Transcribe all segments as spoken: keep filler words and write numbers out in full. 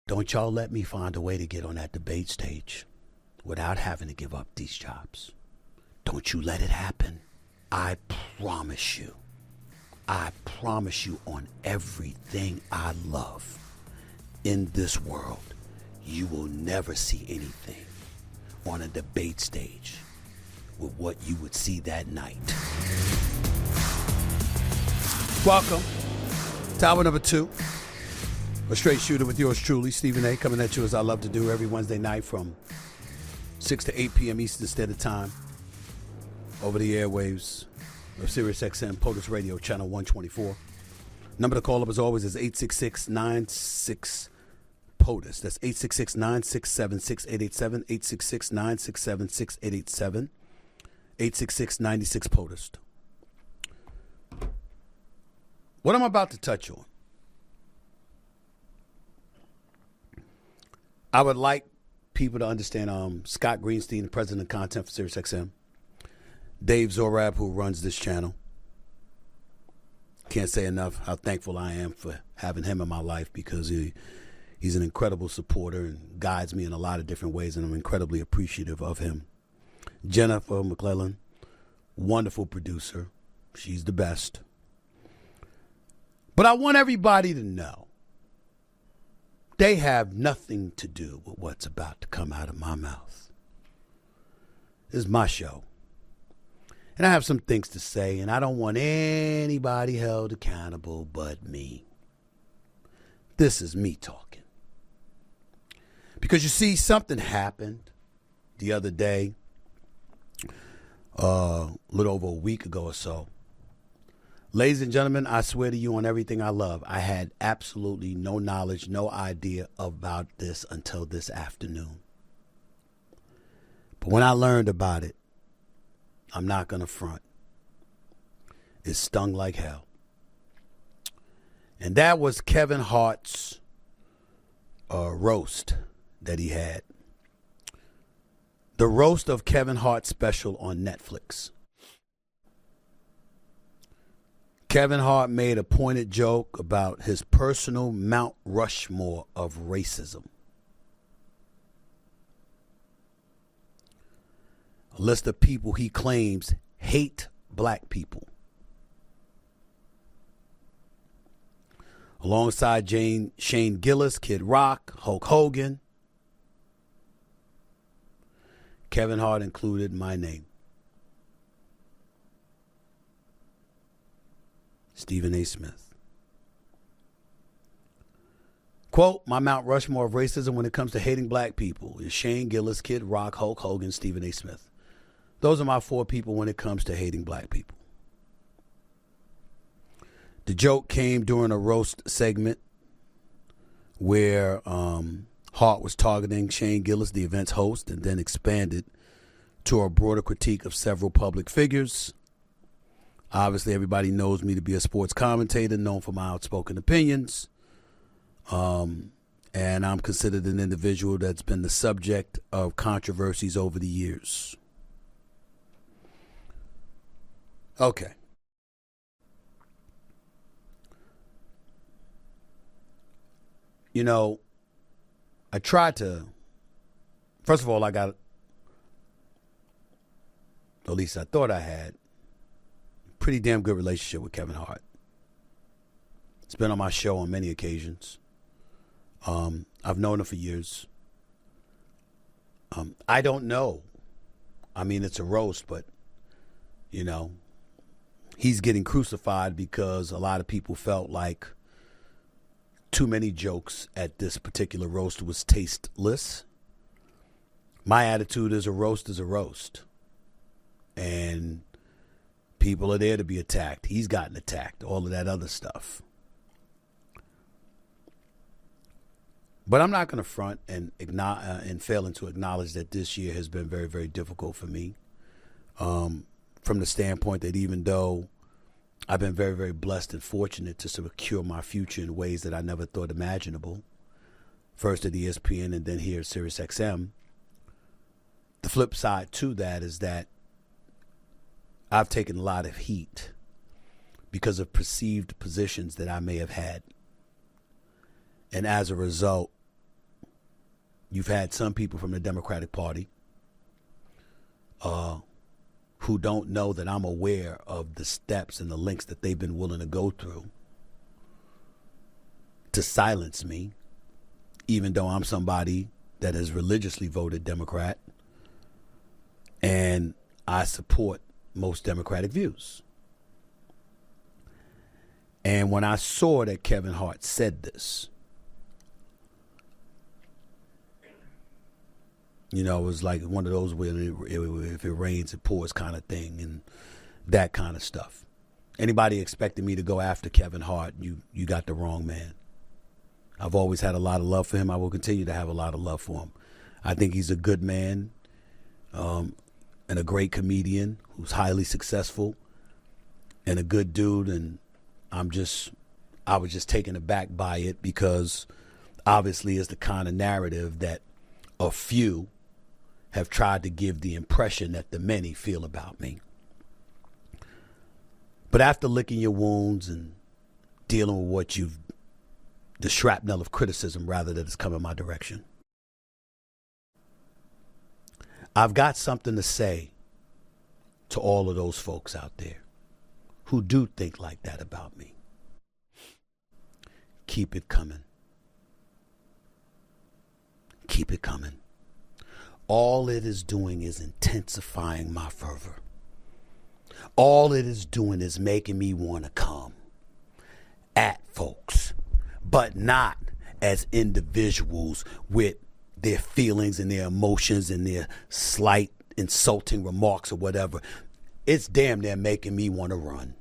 Don't y'all let me find a way to get on that debate stage without having to give up these jobs. Don't you let it happen. I promise you. I promise you on everything I love in this world, you will never see anything on a debate stage with what you would see that night. Welcome to hour number two. A straight shooter with yours truly, Stephen A., coming at you as I love to do every Wednesday night from six to eight p.m. Eastern Standard Time over the airwaves of Sirius X M, POTUS Radio, Channel one twenty-four. Number to call up as always is eight six six, nine six, POTUS. That's eight six six, nine six seven, six eight eight seven, eight six six, nine six seven, six eight eight seven, eight six six, nine six, POTUS. What I'm about to touch on, I would like people to understand um, Scott Greenstein, the president of content for Sirius X M. Dave Zorab, who runs this channel. Can't say enough how thankful I am for having him in my life because he he's an incredible supporter and guides me in a lot of different ways, and I'm incredibly appreciative of him. Jennifer McClellan, wonderful producer. She's the best. But I want everybody to know they have nothing to do with what's about to come out of my mouth. This is my show. And I have some things to say, and I don't want anybody held accountable but me. This is me talking. Because you see, something happened the other day, uh, a little over a week ago or so. Ladies and gentlemen, I swear to you on everything I love, I had absolutely no knowledge, no idea about this until this afternoon. But when I learned about it, I'm not going to front. It stung like hell. And that was Kevin Hart's uh, roast that he had. The roast of Kevin Hart special on Netflix. Kevin Hart made a pointed joke about his personal Mount Rushmore of racism. A list of people he claims hate black people. Alongside Jane, Shane Gillis, Kid Rock, Hulk Hogan, Kevin Hart included my name. Stephen A. Smith. Quote, my Mount Rushmore of racism when it comes to hating black people is Shane Gillis, Kid Rock, Hulk Hogan, Stephen A. Smith. Those are my four people when it comes to hating black people. The joke came during a roast segment where um, Hart was targeting Shane Gillis, the event's host, and then expanded to a broader critique of several public figures. Obviously, everybody knows me to be a sports commentator, known for my outspoken opinions. Um, and I'm considered an individual that's been the subject of controversies over the years. Okay. You know, I tried to, first of all, I got, at least I thought I had, pretty damn good relationship with Kevin Hart. It's been on my show on many occasions. Um, I've known him for years. Um, I don't know. I mean, it's a roast, but, you know, he's getting crucified because a lot of people felt like too many jokes at this particular roast was tasteless. My attitude is a roast is a roast. And people are there to be attacked. He's gotten attacked. All of that other stuff. But I'm not going to front and igno- uh, and failing to acknowledge that this year has been very, very difficult for me. Um, from the standpoint that even though I've been very, very blessed and fortunate to secure my future in ways that I never thought imaginable, first at E S P N and then here at Sirius X M, the flip side to that is that I've taken a lot of heat because of perceived positions that I may have had. And as a result, you've had some people from the Democratic Party uh, who don't know that I'm aware of the steps and the links that they've been willing to go through to silence me, even though I'm somebody that has religiously voted Democrat and I support most Democratic views. And when I saw that Kevin Hart said this, you know, it was like one of those where it, it, if it rains, it pours kind of thing and that kind of stuff. Anybody expecting me to go after Kevin Hart, you, you got the wrong man. I've always had a lot of love for him. I will continue to have a lot of love for him. I think he's a good man um, and a great comedian who's highly successful and a good dude. And I'm just, I was just taken aback by it because obviously it's the kind of narrative that a few have tried to give the impression that the many feel about me. But after licking your wounds and dealing with what you've, the shrapnel of criticism rather that has come in my direction, I've got something to say to all of those folks out there who do think like that about me. Keep it coming. Keep it coming. All it is doing is intensifying my fervor. All it is doing is making me want to come at folks, but not as individuals with their feelings and their emotions and their slight insulting remarks or whatever. It's damn near making me want to run.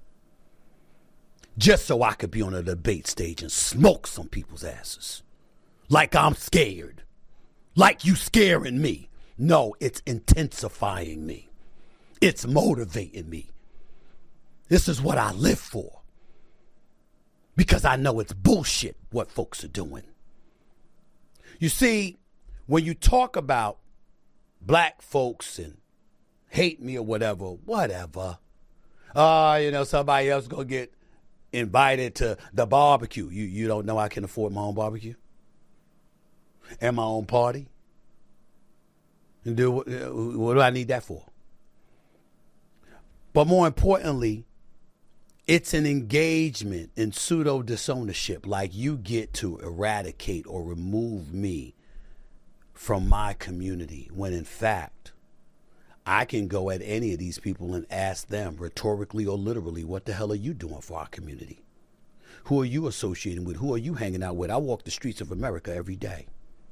Just so I could be on a debate stage and smoke some people's asses. Like I'm scared. Like you scaring me. No, it's intensifying me. It's motivating me. This is what I live for. Because I know it's bullshit what folks are doing. You see, when you talk about black folks and hate me or whatever, whatever. Uh, you know, somebody else gonna get invited to the barbecue. You you don't know I can afford my own barbecue? And my own party? And do what, what do I need that for? But more importantly, it's an engagement in pseudo disownership, like you get to eradicate or remove me from my community, when in fact, I can go at any of these people and ask them rhetorically or literally, what the hell are you doing for our community? Who are you associating with? Who are you hanging out with? I walk the streets of America every day.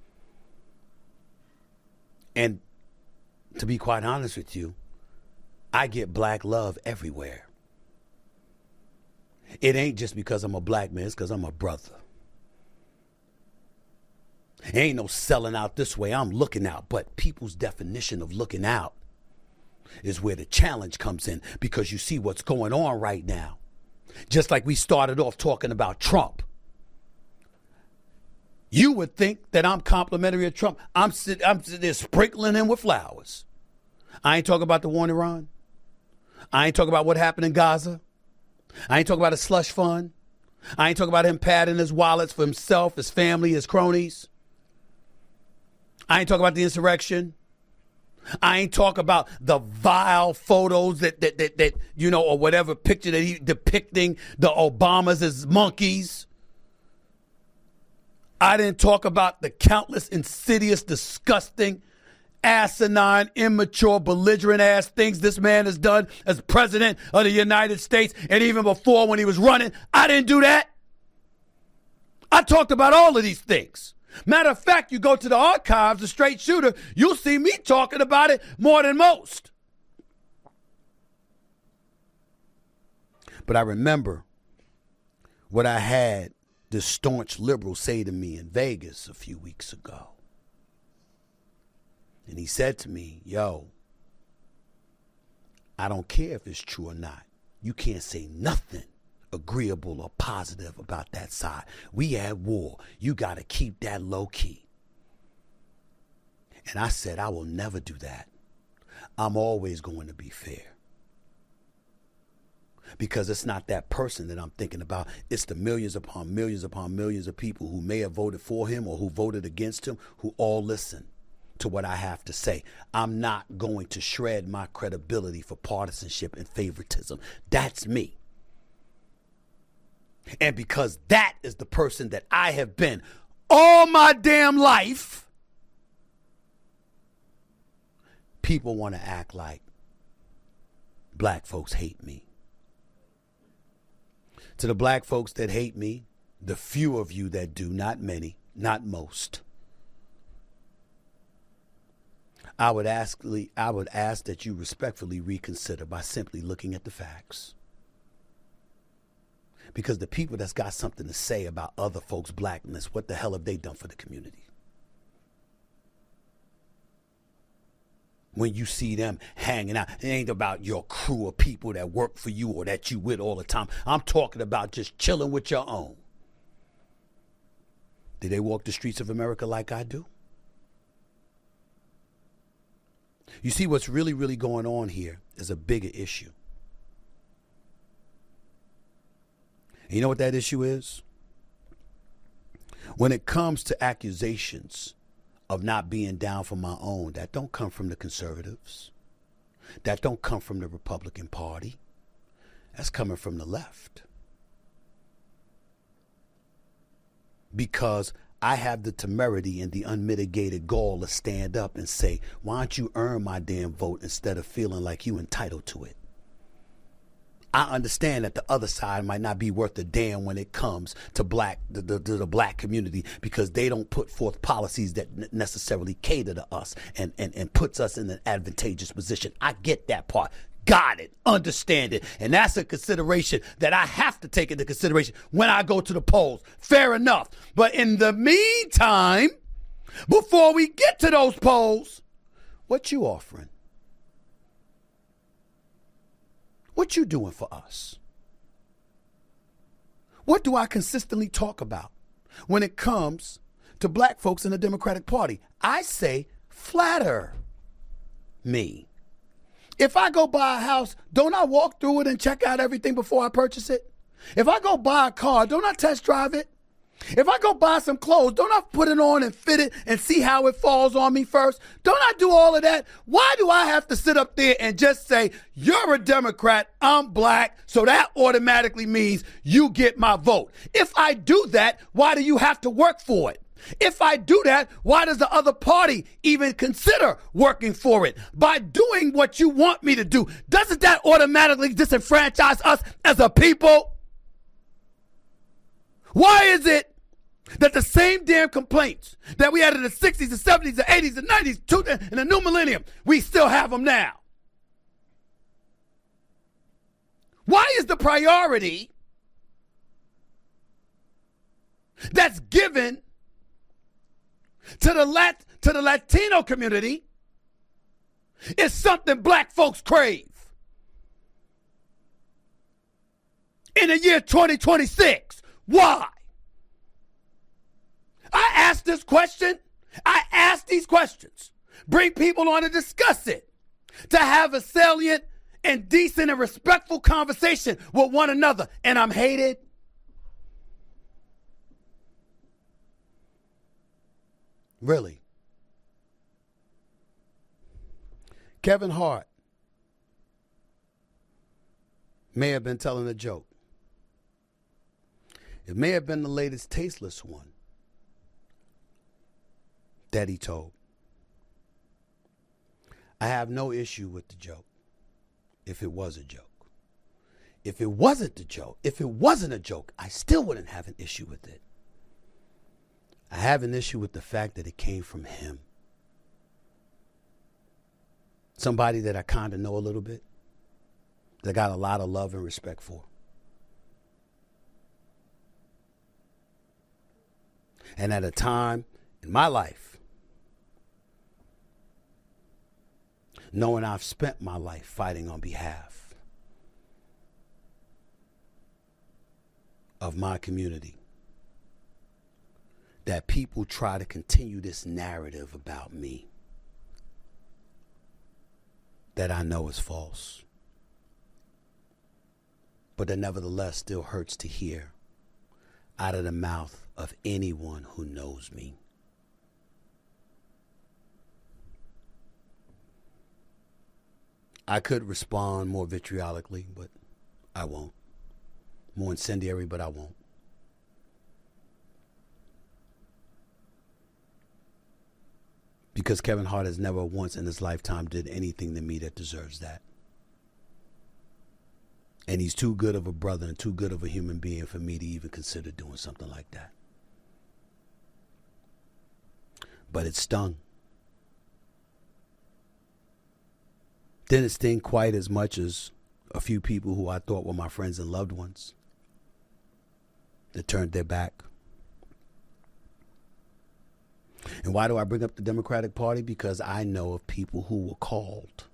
And to be quite honest with you, I get black love everywhere. It ain't just because I'm a black man, it's because I'm a brother. It ain't no selling out this way, I'm looking out. But people's definition of looking out is where the challenge comes in, because you see what's going on right now. Just like we started off talking about Trump. You would think that I'm complimentary of Trump. I'm sitting I'm sit there sprinkling him with flowers. I ain't talking about the war in Iran. I ain't talking about what happened in Gaza. I ain't talking about a slush fund. I ain't talking about him padding his wallets for himself, his family, his cronies. I ain't talking about the insurrection. I ain't talking about the vile photos that, that, that, that, you know, or whatever picture that he depicting the Obamas as monkeys. I didn't talk about the countless insidious, disgusting, asinine, immature, belligerent ass things this man has done as president of the United States, and even before when he was running. I didn't do that. I talked about all of these things. Matter of fact, you go to the archives, the Straight Shooter, you'll see me talking about it more than most. But I remember what I had this staunch liberal say to me in Vegas a few weeks ago. And he said to me, yo, I don't care if it's true or not. You can't say nothing agreeable or positive about that side. We at war. You got to keep that low key. And I said, I will never do that. I'm always going to be fair. Because it's not that person that I'm thinking about. It's the millions upon millions upon millions of people who may have voted for him or who voted against him, who all listen to what I have to say. I'm not going to shred my credibility for partisanship and favoritism. That's me. And because that is the person that I have been all my damn life, people want to act like black folks hate me. To the black folks that hate me, the few of you that do, not many, not most, I would ask, I would ask that you respectfully reconsider by simply looking at the facts. Because the people that's got something to say about other folks' blackness, what the hell have they done for the community? When you see them hanging out, it ain't about your crew of people that work for you or that you with all the time. I'm talking about just chilling with your own. Do they walk the streets of America like I do? You see, what's really, really going on here is a bigger issue. And you know what that issue is? When it comes to accusations of not being down for my own, that don't come from the conservatives. That don't come from the Republican Party. That's coming from the left. Because I have the temerity and the unmitigated gall to stand up and say, why don't you earn my damn vote instead of feeling like you entitled to it? I understand that the other side might not be worth a damn when it comes to black the, the, the black community, because they don't put forth policies that necessarily cater to us and, and, and puts us in an advantageous position. I get that part. Got it. Understand it. And that's a consideration that I have to take into consideration when I go to the polls. Fair enough. But in the meantime, before we get to those polls, what you offering? What you doing for us? What do I consistently talk about when it comes to black folks in the Democratic Party? I say, flatter me. If I go buy a house, don't I walk through it and check out everything before I purchase it? If I go buy a car, don't I test drive it? If I go buy some clothes, don't I put it on and fit it and see how it falls on me first? Don't I do all of that? Why do I have to sit up there and just say, you're a Democrat, I'm black, so that automatically means you get my vote? If I do that, why do you have to work for it? If I do that, why does the other party even consider working for it? By doing what you want me to do, doesn't that automatically disenfranchise us as a people? Why is it that the same damn complaints that we had in the sixties, the seventies, the eighties, the nineties, and the new millennium, we still have them now? Why is the priority that's given to the Lat to the Latino community is something black folks crave in the year twenty twenty-six? Why? I ask this question. I ask these questions. Bring people on to discuss it. To have a salient and decent and respectful conversation with one another. And I'm hated. Really? Kevin Hart may have been telling a joke. It may have been the latest tasteless one that he told. I have no issue with the joke if it was a joke. If it wasn't a joke, if it wasn't a joke, I still wouldn't have an issue with it. I have an issue with the fact that it came from him. Somebody that I kind of know a little bit, that I got a lot of love and respect for. And at a time in my life, knowing I've spent my life fighting on behalf of my community, that people try to continue this narrative about me that I know is false. but it nevertheless still hurts to hear out of the mouth of anyone who knows me. I could respond more vitriolically, but I won't. More incendiary, but I won't. Because Kevin Hart has never once in his lifetime did anything to me that deserves that. And he's too good of a brother and too good of a human being for me to even consider doing something like that. But it stung. Didn't sting quite as much as a few people who I thought were my friends and loved ones that turned their back. And why do I bring up the Democratic Party? Because I know of people who were called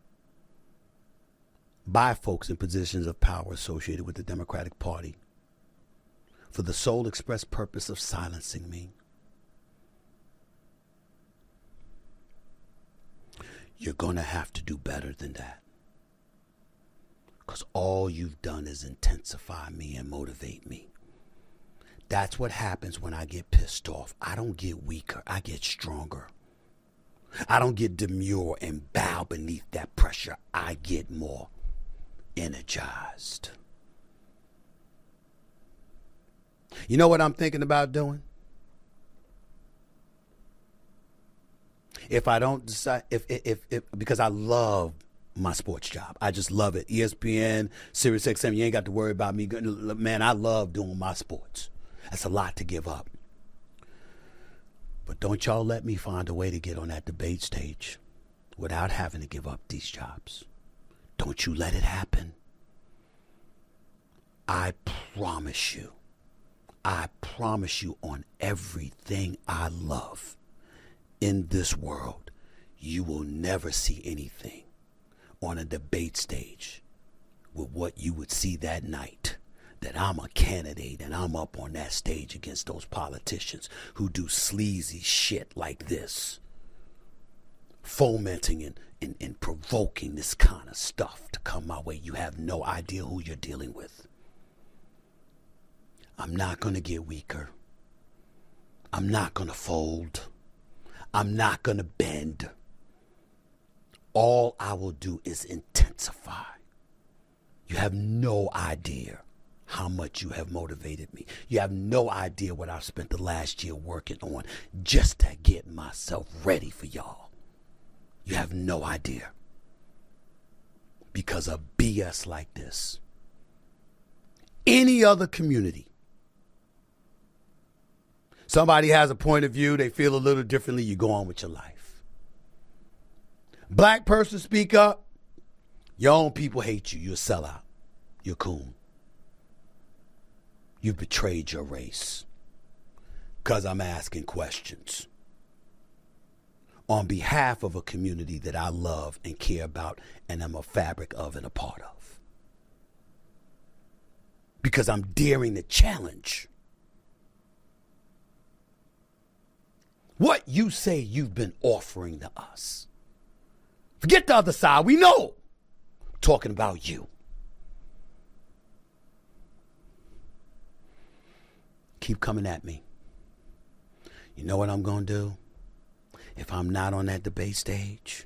by folks in positions of power associated with the Democratic Party for the sole express purpose of silencing me. You're going to have to do better than that. Because all you've done is intensify me and motivate me. That's what happens when I get pissed off. I don't get weaker. I get stronger. I don't get demure and bow beneath that pressure. I get more energized. You know what I'm thinking about doing? If I don't decide, if, if, if, if because I love my sports job. I just love it. E S P N, Sirius X M, you ain't got to worry about me. Man, I love doing my sports. That's a lot to give up. But don't y'all let me find a way to get on that debate stage without having to give up these jobs. Don't you let it happen. I promise you, I promise you on everything I love in this world, you will never see anything on a debate stage with what you would see that night. That I'm a candidate and I'm up on that stage against those politicians who do sleazy shit like this. Fomenting and, and, and provoking this kind of stuff to come my way. You have no idea who you're dealing with. I'm not going to get weaker. I'm not going to fold. I'm not going to bend. All I will do is intensify. You have no idea how much you have motivated me. You have no idea what I've spent the last year working on just to get myself ready for y'all. You have no idea. Because of B S like this. Any other community. Somebody has a point of view, they feel a little differently, you go on with your life. Black person speak up, your own people hate you, you're a sellout, you're a coon. You've betrayed your race because I'm asking questions on behalf of a community that I love and care about and am a fabric of and a part of. Because I'm daring the challenge. What you say you've been offering to us. Forget the other side. We know. I'm talking about you. Keep coming at me. You know what I'm going to do? If I'm not on that debate stage,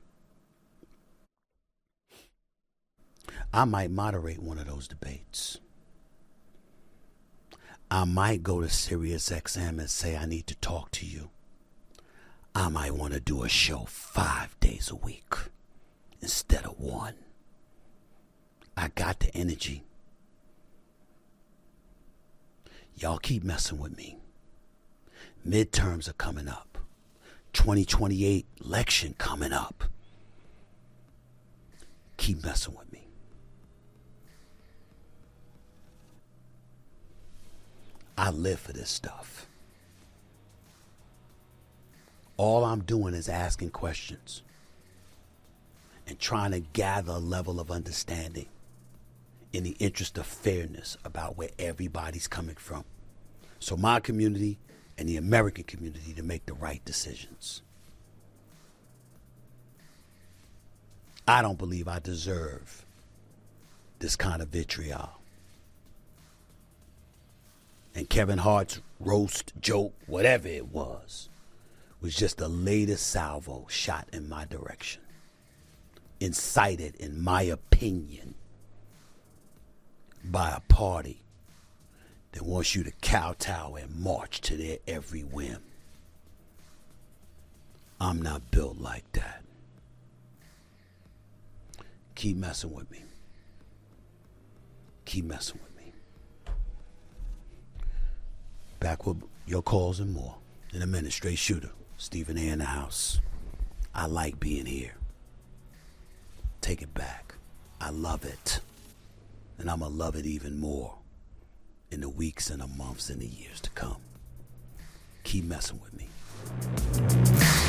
I might moderate one of those debates. I might go to Sirius X M and say, I need to talk to you. I might want to do a show five days a week instead of one. I got the energy. Y'all keep messing with me. Midterms are coming up. twenty twenty-eight election coming up. Keep messing with me. I live for this stuff. All I'm doing is asking questions and trying to gather a level of understanding in the interest of fairness about where everybody's coming from. So my community and the American community to make the right decisions. I don't believe I deserve this kind of vitriol. And Kevin Hart's roast joke, whatever it was, was just the latest salvo shot in my direction. Incited, in my opinion, by a party that wants you to kowtow and march to their every whim. I'm not built like that. Keep messing with me. Keep messing with me. Back with your calls and more. In a minute, straight shooter. Stephen A. in the house. I like being here. Take it back. I love it. And I'm going to love it even more in the weeks and the months and the years to come. Keep messing with me.